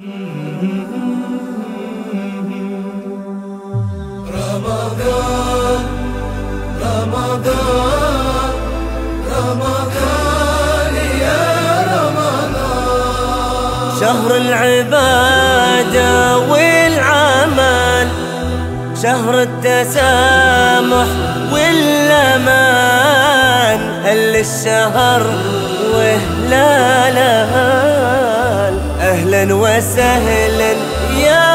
رمضان رمضان رمضان يا رمضان، شهر العبادة والعمل، شهر التسامح والأمان، هل الشهر وهلال، أهلا وسهلا يا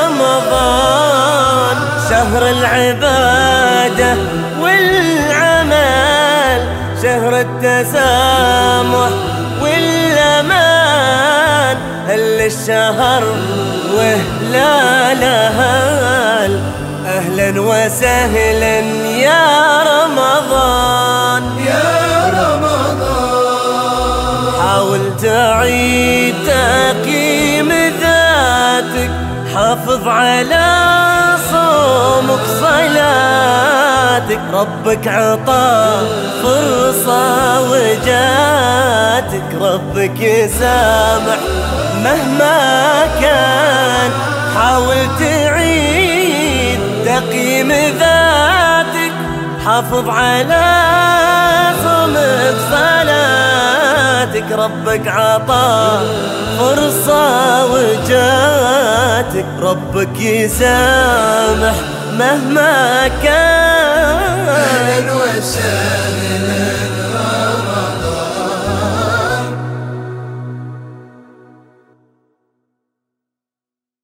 رمضان، شهر العبادة والعمل، شهر التسامح والأمان، هل الشهر وهلال، أهلا وسهلا يا رمضان يا رمضان. حاول تعيد تقييم ذاتك، حافظ على صومك صلاتك، ربك عطا فرصة وجاتك، ربك يسامح مهما كان، حاول تعيد تقييم ذاتك، حافظ على صومك صلاتك، ربك عطا فرصة وجاتك، ربك يسامح مهما كان. أهلا وسهلا